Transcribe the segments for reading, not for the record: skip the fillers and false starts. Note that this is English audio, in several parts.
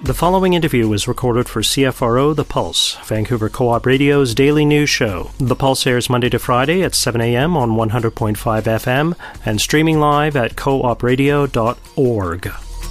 The following interview was recorded for CFRO The Pulse, Vancouver Co-op Radio's daily news show. The Pulse airs Monday to Friday at 7 a.m. on 100.5 FM and streaming live at coopradio.org.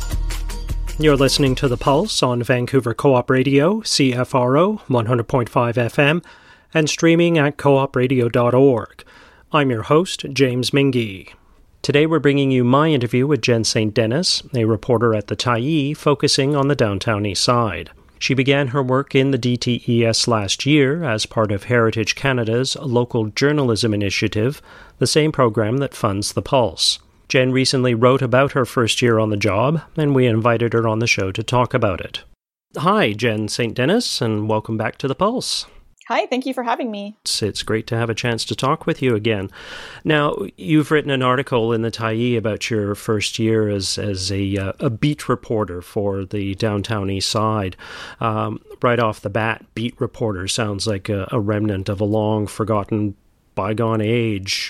You're listening to The Pulse on Vancouver Co-op Radio, CFRO 100.5 FM, and streaming at coopradio.org. I'm your host, James Mingy. Today we're bringing you my interview with Jen St. Denis, a reporter at the Tyee focusing on the downtown east side. She began her work in the DTES last year as part of Heritage Canada's Local Journalism Initiative, the same program that funds The Pulse. Jen recently wrote about her first year on the job, and we invited her on the show to talk about it. Hi, Jen St. Denis, and welcome back to The Pulse. Hi, thank you for having me. It's great to have a chance to talk with you again. Now, you've written an article in the Tyee about your first year as a beat reporter for the downtown east side. Right off the bat, beat reporter sounds like a remnant of a long-forgotten bygone age.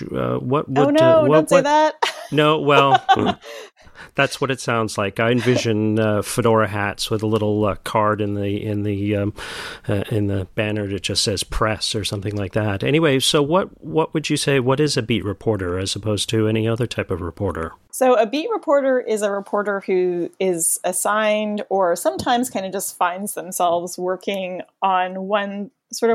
Don't say that. No, well... That's what it sounds like. I envision fedora hats with a little card in the banner that just says press or something like that. Anyway, so what would you say? What is a beat reporter as opposed to any other type of reporter? So a beat reporter is a reporter who is assigned or sometimes kind of just finds themselves working on one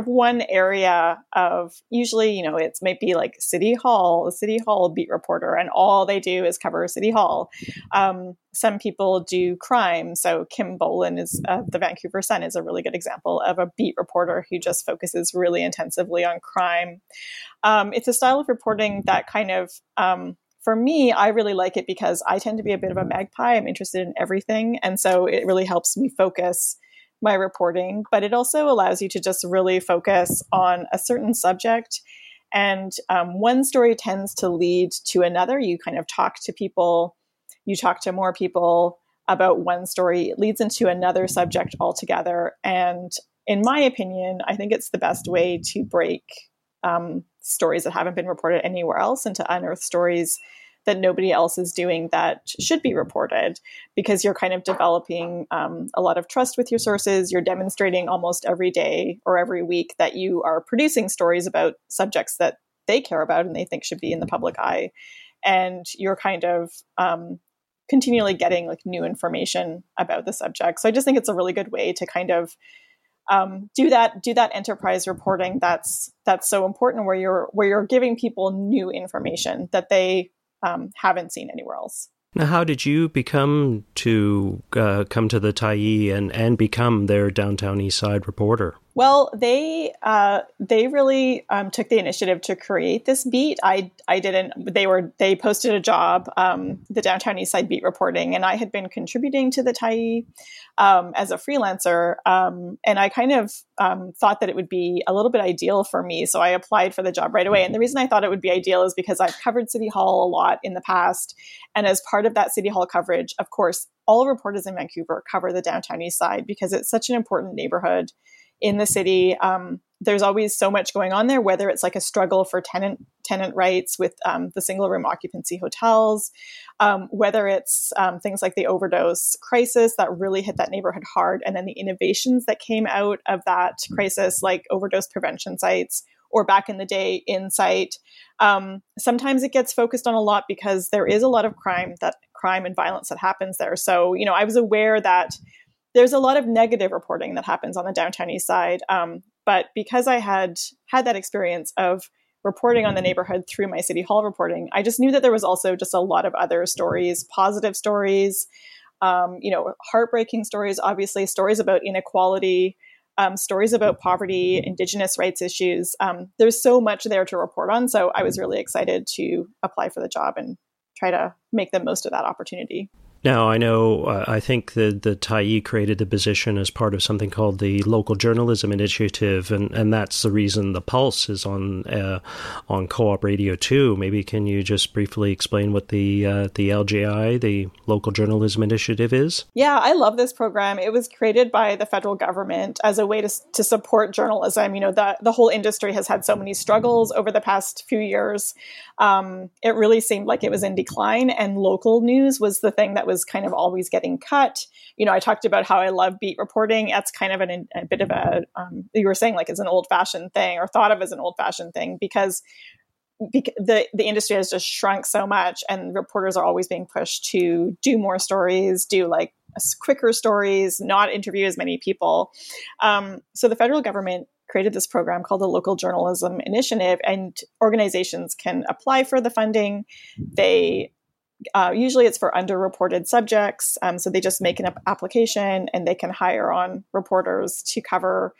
area of, usually, it might be like City Hall, a City Hall beat reporter, and all they do is cover City Hall. Some people do crime. So Kim Bolan is the Vancouver Sun is a really good example of a beat reporter who just focuses really intensively on crime. It's a style of reporting that kind of, for me, I really like it because I tend to be a bit of a magpie. I'm interested in everything. And so it really helps me focus my reporting, but it also allows you to just really focus on a certain subject. And one story tends to lead to another. You kind of talk to people, you talk to more people about one story. It leads into another subject altogether. And in my opinion, I think it's the best way to break stories that haven't been reported anywhere else and to unearth stories that nobody else is doing that should be reported, because you're kind of developing a lot of trust with your sources. You're demonstrating almost every day or every week that you are producing stories about subjects that they care about and they think should be in the public eye. And you're kind of continually getting like new information about the subject. So I just think it's a really good way to kind of do that enterprise reporting that's so important, where you're giving people new information that they haven't seen anywhere else. Now, how did you come to the Tyee and become their downtown east side reporter? Well, they really took the initiative to create this beat. I didn't. They posted a job, the downtown east side beat reporting, and I had been contributing to the Tyee as a freelancer, and I kind of thought that it would be a little bit ideal for me. So I applied for the job right away. And the reason I thought it would be ideal is because I've covered City Hall a lot in the past, and as part of that City Hall coverage, of course, all reporters in Vancouver cover the downtown east side because it's such an important neighborhood in the city. There's always so much going on there, whether it's like a struggle for tenant rights with the single room occupancy hotels, whether it's things like the overdose crisis that really hit that neighborhood hard, and then the innovations that came out of that crisis, like overdose prevention sites, or back in the day, Insight. Sometimes it gets focused on a lot because there is a lot of crime and violence that happens there. So, I was aware that there's a lot of negative reporting that happens on the downtown east side. But because I had that experience of reporting on the neighborhood through my City Hall reporting, I just knew that there was also just a lot of other stories, positive stories, heartbreaking stories, obviously, stories about inequality, stories about poverty, Indigenous rights issues. There's so much there to report on. So I was really excited to apply for the job and try to make the most of that opportunity. Now, I know, I think the Tyee created the position as part of something called the Local Journalism Initiative, and that's the reason The Pulse is on Co-op Radio too. Maybe can you just briefly explain what the LJI, the Local Journalism Initiative, is? Yeah, I love this program. It was created by the federal government as a way to support journalism. The whole industry has had so many struggles over the past few years. It really seemed like it was in decline, and local news was the thing that was kind of always getting cut. I talked about how I love beat reporting. That's kind of a bit of a, you were saying, like, it's an old-fashioned thing, or thought of as an old-fashioned thing, because the industry has just shrunk so much, and reporters are always being pushed to do more stories, do like quicker stories, not interview as many people. So the federal government created this program called the Local Journalism Initiative, and organizations can apply for the funding. They usually it's for underreported subjects. So they just make an application, and they can hire on reporters to cover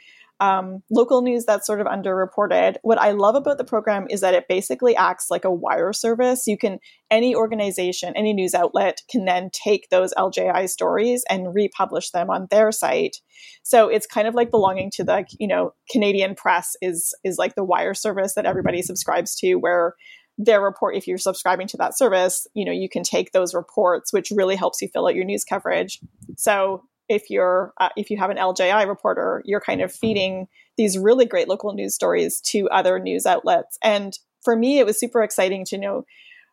local news that's sort of underreported. What I love about the program is that it basically acts like a wire service. Any organization, any news outlet can then take those LJI stories and republish them on their site. So it's kind of like belonging to the, Canadian Press is like the wire service that everybody subscribes to, where their report, if you're subscribing to that service, you can take those reports, which really helps you fill out your news coverage. So if you have an LJI reporter, you're kind of feeding these really great local news stories to other news outlets. And for me, it was super exciting to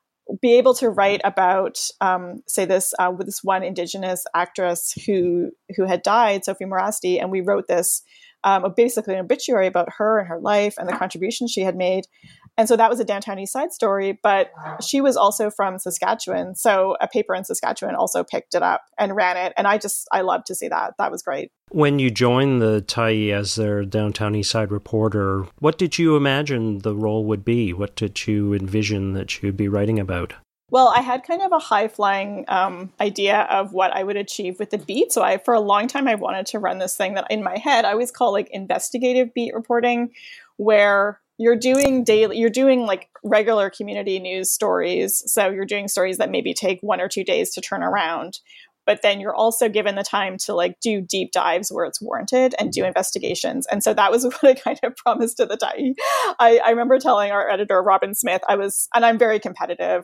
be able to write about, with this one Indigenous actress who had died, Sophie Morasti, and we wrote this basically an obituary about her and her life and the contributions she had made. And so that was a Downtown East Side story, but she was also from Saskatchewan. So a paper in Saskatchewan also picked it up and ran it. And I love to see that. That was great. When you joined the Tyee as their Downtown East Side reporter, what did you imagine the role would be? What did you envision that you'd be writing about? Well, I had kind of a high-flying idea of what I would achieve with the beat. So for a long time, I wanted to run this thing that in my head I always call like investigative beat reporting, where you're doing like regular community news stories. So you're doing stories that maybe take 1 or 2 days to turn around. But then you're also given the time to like do deep dives where it's warranted and do investigations. And so that was what I kind of promised to the Tyee. I remember telling our editor, Robin Smith, and I'm very competitive.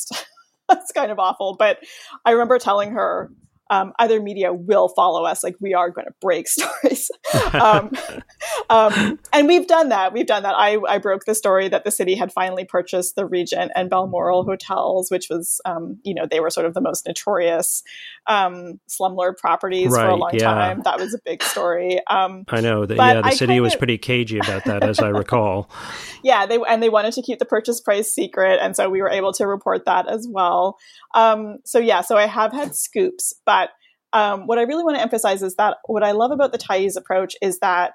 That's kind of awful. But I remember telling her, other media will follow us. Like, we are going to break stories. And we've done that. I broke the story that the city had finally purchased the Regent and Balmoral hotels, which was, they were sort of the most notorious slumlord properties for a long time. That was a big story. I know. The city was pretty cagey about that, as I recall. Yeah, they wanted to keep the purchase price secret. And so we were able to report that as well. So I have had scoops, but what I really want to emphasize is that what I love about the Tyee's approach is that,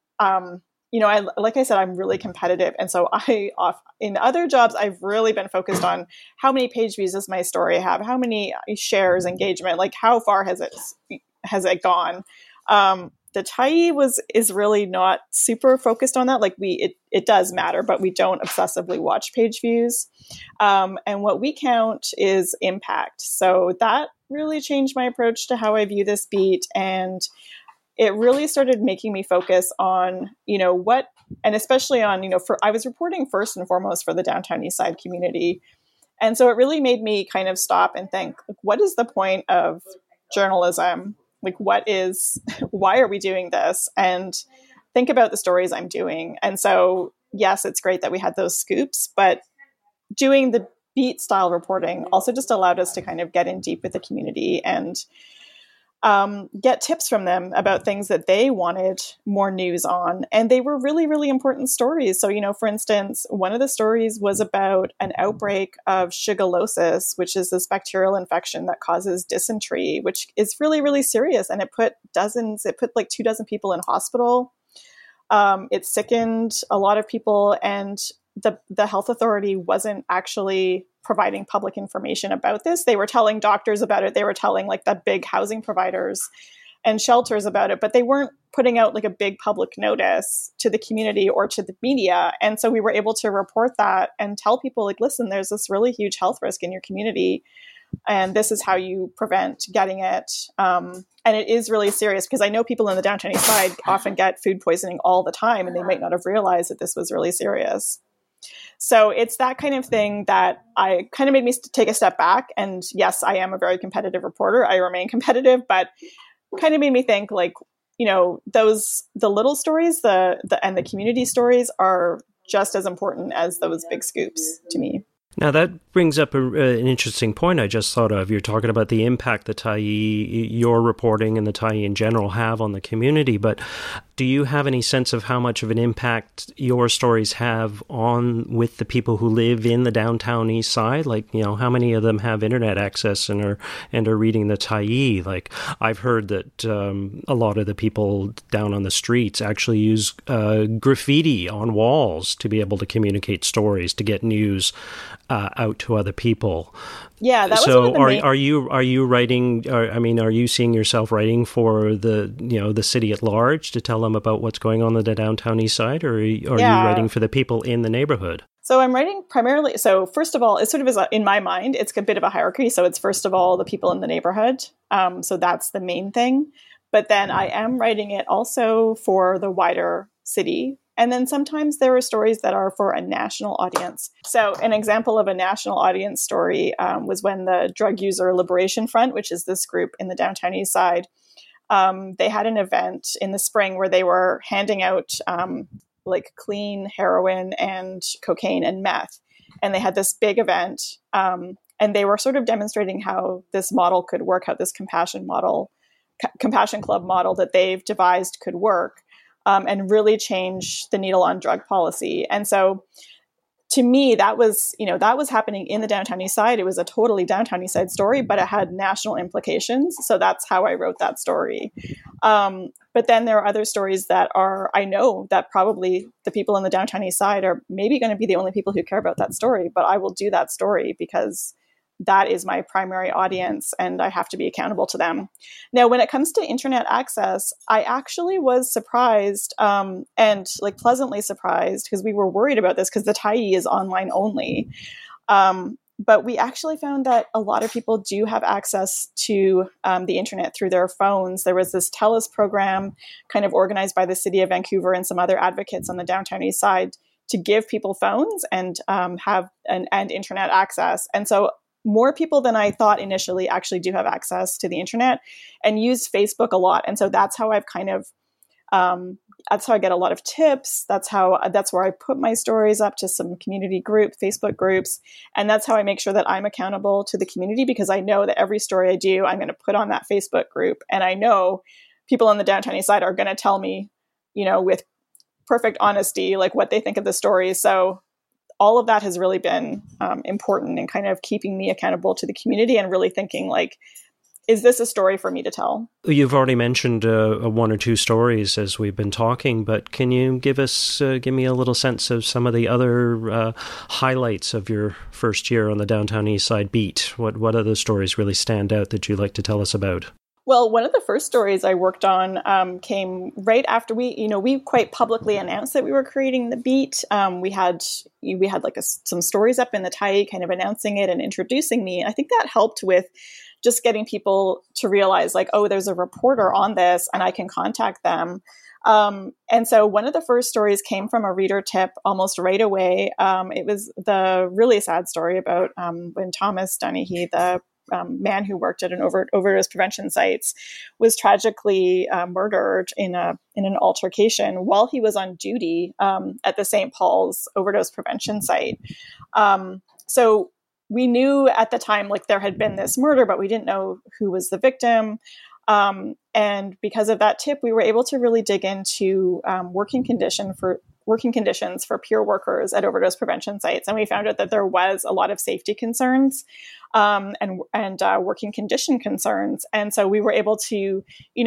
like I said, I'm really competitive. And so in other jobs, I've really been focused on how many page views does my story have? How many shares, engagement, like how far has it gone? The Tyee is really not super focused on that. Like it does matter, but we don't obsessively watch page views. And what we count is impact. So that really changed my approach to how I view this beat. And it really started making me focus on, and especially on, I was reporting first and foremost for the Downtown East Side community. And so it really made me kind of stop and think, like, what is the point of journalism? Like, why are we doing this? And think about the stories I'm doing. And so, yes, it's great that we had those scoops, but doing the beat style reporting also just allowed us to kind of get in deep with the community and get tips from them about things that they wanted more news on. And they were really, really important stories. So, for instance, one of the stories was about an outbreak of shigellosis, which is this bacterial infection that causes dysentery, which is really, really serious. And it put like 24 people in hospital. It sickened a lot of people, and the health authority wasn't actually providing public information about this. They were telling doctors about it. They were telling like the big housing providers and shelters about it, but they weren't putting out like a big public notice to the community or to the media. And so we were able to report that and tell people, like, listen, there's this really huge health risk in your community, and this is how you prevent getting it. And it is really serious, because I know people in the Downtown East Side often get food poisoning all the time, and they might not have realized that this was really serious. So it's that kind of thing that I kind of made me take a step back. And yes, I am a very competitive reporter. I remain competitive, but kind of made me think, like, the little stories, and the community stories are just as important as those big scoops to me. Now, that brings up an interesting point I just thought of. You're talking about the impact the Tyee, your reporting and the Tyee in general have on the community, but do you have any sense of how much of an impact your stories have on with the people who live in the downtown east side? Like, how many of them have internet access and are reading the Tyee? Like, I've heard that a lot of the people down on the streets actually use graffiti on walls to be able to communicate stories, to get news out to other people. Yeah, that was so. One of the main... Are you writing? Are you seeing yourself writing for the city at large to tell them about what's going on the downtown east side, or are you writing for the people in the neighborhood? So I'm writing primarily. So first of all, it sort of is in my mind, it's a bit of a hierarchy. So it's first of all the people in the neighborhood. So that's the main thing. But then I am writing it also for the wider city. And then sometimes there are stories that are for a national audience. So an example of a national audience story was when the Drug User Liberation Front, which is this group in the downtown east side, they had an event in the spring where they were handing out like clean heroin and cocaine and meth. And they had this big event. And they were sort of demonstrating how this model could work, how this Compassion Club model that they've devised could work. And really change the needle on drug policy. And so to me, that was happening in the downtown east side. It was a totally downtown east side story, but it had national implications. So that's how I wrote that story. But then there are other stories that I know that probably the people in the downtown east side are maybe going to be the only people who care about that story, but I will do that story because that is my primary audience and I have to be accountable to them. Now, when it comes to internet access, I actually was surprised and like pleasantly surprised because we were worried about this because the Tyee is online only. But we actually found that a lot of people do have access to the internet through their phones. There was this TELUS program kind of organized by the City of Vancouver and some other advocates on the downtown east side to give people phones and have and internet access. And so more people than I thought initially actually do have access to the internet and use Facebook a lot. And so that's how I've kind of, that's how I get a lot of tips. That's where I put my stories up to some community Facebook groups. And that's how I make sure that I'm accountable to the community because I know that every story I do, I'm going to put on that Facebook group. And I know people on the downtown east side are going to tell me, with perfect honesty, like what they think of the story. So all of that has really been important in kind of keeping me accountable to the community and really thinking like, is this a story for me to tell? You've already mentioned one or two stories as we've been talking, but can you give me a little sense of some of the other highlights of your first year on the downtown east side beat? What other stories really stand out that you'd like to tell us about? Well, one of the first stories I worked on came right after we quite publicly announced that we were creating the beat. We had like some stories up in the Tyee kind of announcing it and introducing me. I think that helped with just getting people to realize like, oh, there's a reporter on this and I can contact them. And so one of the first stories came from a reader tip almost right away. It was the really sad story about when Thomas Dunahee, the man who worked at an overdose prevention sites, was tragically murdered in an altercation while he was on duty at the St. Paul's overdose prevention site. So we knew at the time like there had been this murder, but we didn't know who was the victim. And because of that tip, we were able to really dig into working conditions for peer workers at overdose prevention sites. And we found out that there was a lot of safety concerns and working condition concerns. And so we were able to,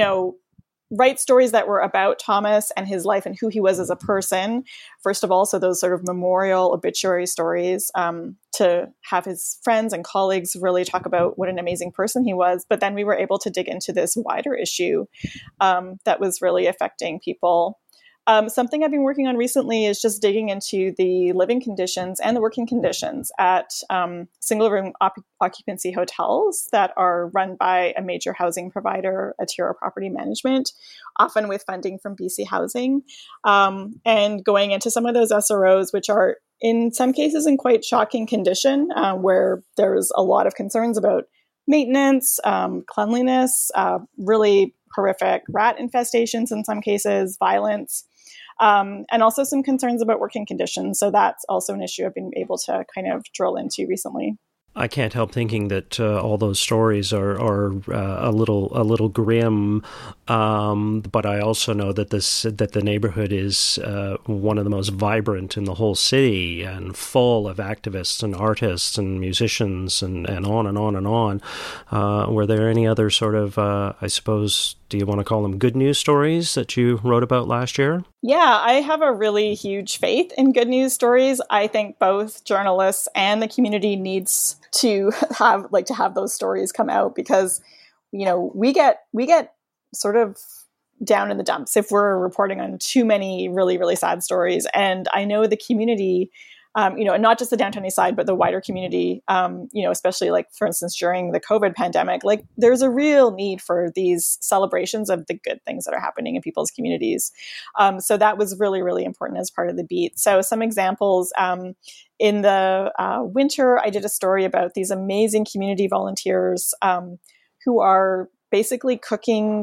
write stories that were about Thomas and his life and who he was as a person, first of all. So those sort of memorial obituary stories to have his friends and colleagues really talk about what an amazing person he was. But then we were able to dig into this wider issue that was really affecting people. Something I've been working on recently is just digging into the living conditions and the working conditions at single room occupancy hotels that are run by a major housing provider, Atira Property Management, often with funding from BC Housing, and going into some of those SROs, which are in some cases in quite shocking condition, where there's a lot of concerns about maintenance, cleanliness, really horrific rat infestations in some cases, violence. and also some concerns about working conditions. So that's also an issue I've been able to kind of drill into recently. I can't help thinking that all those stories are a little grim, but I also know that the neighborhood is one of the most vibrant in the whole city and full of activists and artists and musicians and on and on and on. Were there any other sort of, I suppose, do you want to call them good news stories that you wrote about last year? Yeah, I have a really huge faith in good news stories. I think both journalists and the community needs to have those stories come out because, we get sort of down in the dumps if we're reporting on too many really, really sad stories. And I know the community, and not just the Downtown East Side, but the wider community, especially for instance, during the COVID pandemic, there's a real need for these celebrations of the good things that are happening in people's communities. So that was really, really important as part of the beat. So some examples, in the winter, I did a story about these amazing community volunteers who are basically cooking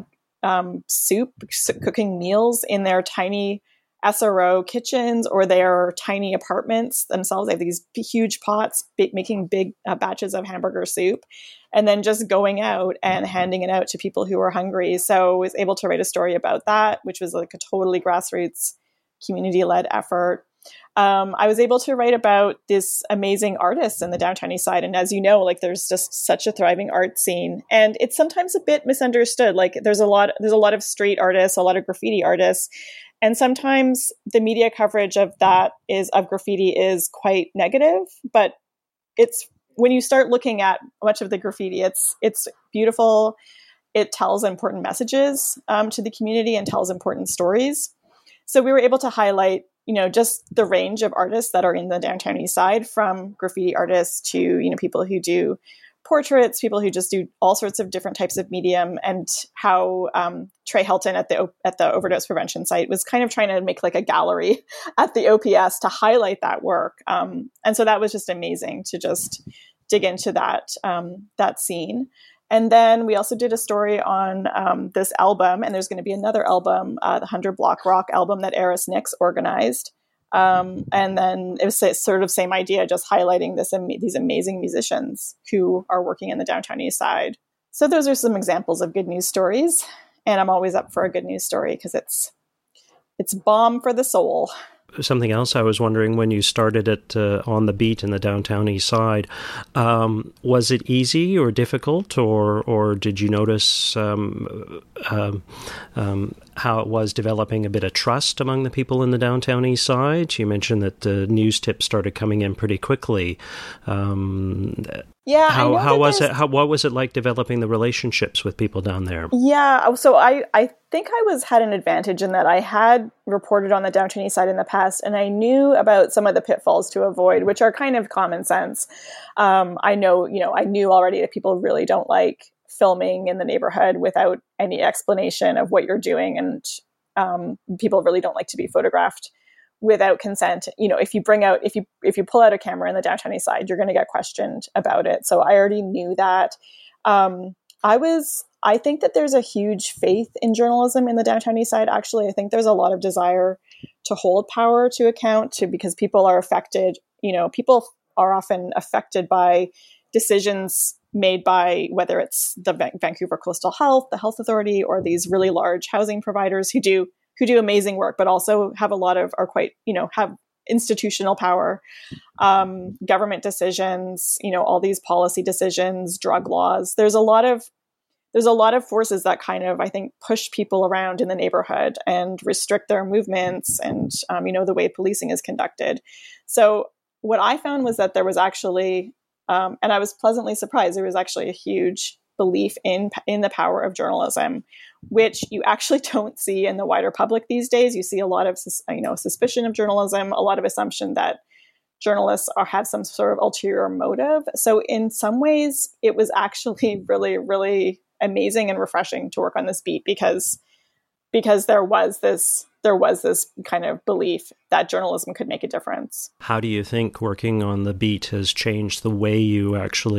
cooking meals in their tiny SRO kitchens or their tiny apartments themselves. They have these huge pots, making big batches of hamburger soup, and then just going out and handing it out to people who are hungry. So I was able to write a story about that, which was a totally grassroots community-led effort. I was able to write about this amazing artist in the Downtown East Side. And as you know, there's just such a thriving art scene, and it's sometimes a bit misunderstood. There's a lot of street artists, a lot of graffiti artists. And sometimes the media coverage of graffiti is quite negative, but it's when you start looking at much of the graffiti, it's beautiful. It tells important messages to the community and tells important stories. So we were able to highlight, just the range of artists that are in the Downtown East Side, from graffiti artists to, people who do portraits, people who just do all sorts of different types of medium, and how Trey Helton at the overdose prevention site was kind of trying to make a gallery at the OPS to highlight that work. And so that was just amazing to just dig into that scene. And then we also did a story on this album, and there's going to be another album, the 100 Block Rock album that Eris Nix organized. And then it was sort of same idea, just highlighting these amazing musicians who are working in the Downtown East Side. So those are some examples of good news stories. And I'm always up for a good news story because it's balm for the soul. Something else I was wondering, when you started it on the beat in the Downtown East Side, was it easy or difficult, or did you notice how it was developing a bit of trust among the people in the Downtown East Side? You mentioned that the news tips started coming in pretty quickly. Yeah. How was it? What was it like developing the relationships with people down there? Yeah. So I think I had an advantage in that I had reported on the Downtown East Side in the past, and I knew about some of the pitfalls to avoid, which are kind of common sense. I knew already that people really don't like filming in the neighborhood without any explanation of what you're doing, and people really don't like to be photographed without consent. If you pull out a camera in the Downtown East Side, you're going to get questioned about it. So I already knew that. I think that there's a huge faith in journalism in the Downtown East Side. Actually, I think there's a lot of desire to hold power to account because people are affected. People are often affected by decisions made by whether it's the Vancouver Coastal Health, the Health Authority, or these really large housing providers who do amazing work, but also have have institutional power, government decisions, all these policy decisions, drug laws. There's a lot of forces that kind of, I think, push people around in the neighborhood and restrict their movements and, the way policing is conducted. So what I found was that there was actually, and I was pleasantly surprised, there was actually a huge belief in the power of journalism, which you actually don't see in the wider public these days. You see a lot of suspicion of journalism, a lot of assumption that journalists have some sort of ulterior motive. So in some ways, it was actually really, really amazing and refreshing to work on this beat because there was this kind of belief that journalism could make a difference. How do you think working on the beat has changed the way you actually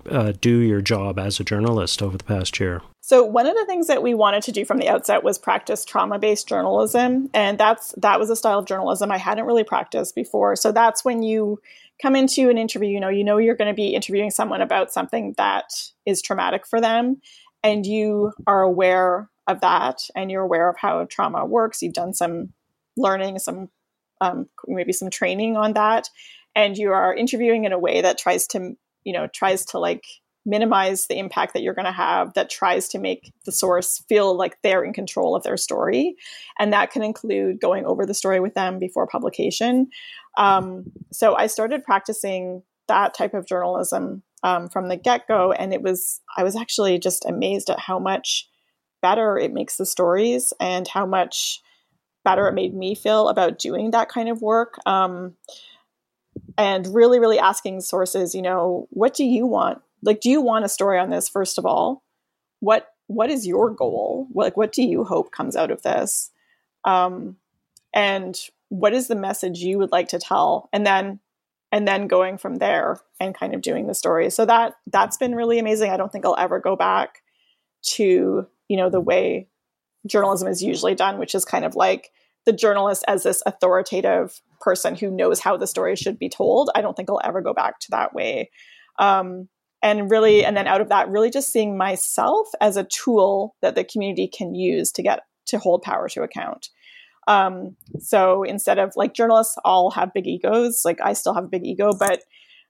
do your job as a journalist over the past year? So one of the things that we wanted to do from the outset was practice trauma-based journalism. And that was a style of journalism I hadn't really practiced before. So that's when you come into an interview, you know you're going to be interviewing someone about something that is traumatic for them. And you are aware of that, and you're aware of how trauma works. You've done some learning, maybe some training on that. And you are interviewing in a way that tries to like minimize the impact that you're going to have, that tries to make the source feel like they're in control of their story. And that can include going over the story with them before publication. So I started practicing that type of journalism from the get-go. And I was actually just amazed at how much better it makes the stories and how much better it made me feel about doing that kind of work. And really, really asking sources, what do you want? Like, do you want a story on this, first of all? What is your goal? What do you hope comes out of this? And what is the message you would like to tell? And then going from there and kind of doing the story. So that's been really amazing. I don't think I'll ever go back to, the way journalism is usually done, which is kind of like the journalist as this authoritative person who knows how the story should be told. I don't think I'll ever go back to that way. And then out of that, really just seeing myself as a tool that the community can use to hold power to account. So instead of, like, journalists all have big egos, like I still have a big ego, but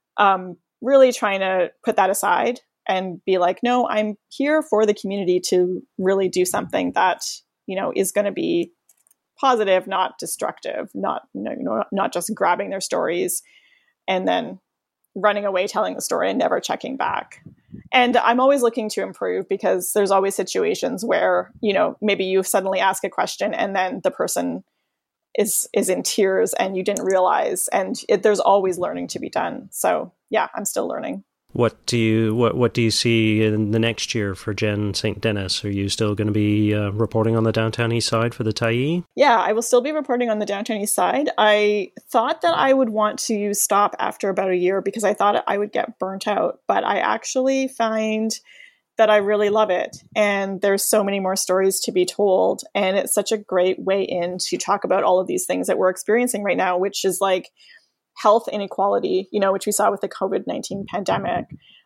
really trying to put that aside and be like, no, I'm here for the community to really do something that, is going to be positive, not destructive, not just grabbing their stories and then running away telling the story and never checking back. And I'm always looking to improve, because there's always situations where, maybe you suddenly ask a question and then the person is in tears and you didn't realize, and there's always learning to be done. So yeah, I'm still learning. What do you see in the next year for Jen St. Denis? Are you still going to be reporting on the Downtown East Side for the Tyee? Yeah, I will still be reporting on the Downtown East Side. I thought that I would want to stop after about a year because I thought I would get burnt out, but I actually find that I really love it. And there's so many more stories to be told. And it's such a great way in to talk about all of these things that we're experiencing right now, which is like health inequality, which we saw with the COVID-19 pandemic,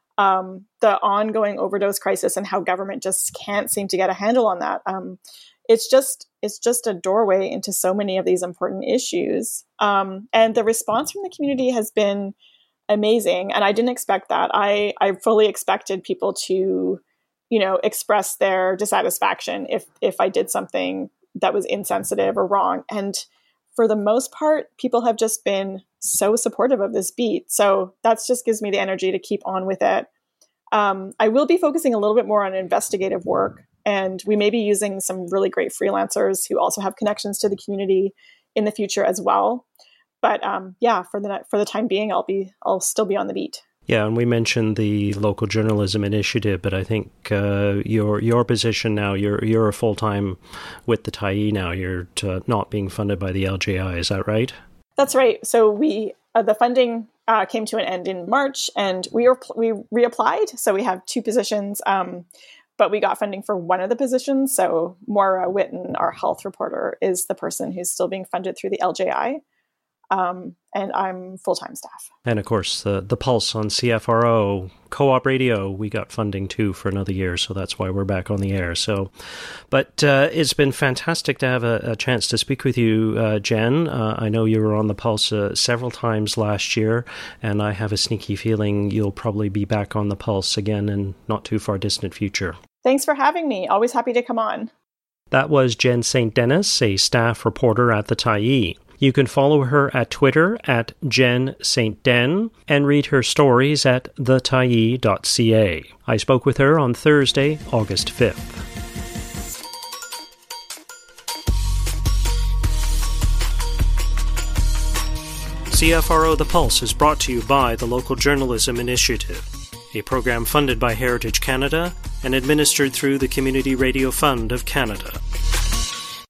the ongoing overdose crisis, and how government just can't seem to get a handle on that. It's just a doorway into so many of these important issues. And the response from the community has been amazing. And I didn't expect that. I fully expected people to, express their dissatisfaction if I did something that was insensitive or wrong. And for the most part, people have just been so supportive of this beat. So that just gives me the energy to keep on with it. I will be focusing a little bit more on investigative work, and we may be using some really great freelancers who also have connections to the community in the future as well. But for the time being, I'll still be on the beat. Yeah, and we mentioned the local journalism initiative, but I think your position now, you're a full-time with the Tyee now. You're not being funded by the LGI, is that right? That's right. So the funding came to an end in March, and we reapplied. So we have 2 positions, but we got funding for one of the positions. So Maura Witten, our health reporter, is the person who's still being funded through the LGI. And I'm full-time staff. And of course, the Pulse on CFRO, Co-op Radio, we got funding too for another year, so that's why we're back on the air. So, but it's been fantastic to have a chance to speak with you, Jen. I know you were on the Pulse several times last year, and I have a sneaky feeling you'll probably be back on the Pulse again in not too far distant future. Thanks for having me. Always happy to come on. That was Jen St. Denis, a staff reporter at the Tyee. You can follow her at Twitter at Jen St. Den and read her stories at thetyee.ca. I spoke with her on Thursday, August 5th. CFRO The Pulse is brought to you by the Local Journalism Initiative, a program funded by Heritage Canada and administered through the Community Radio Fund of Canada.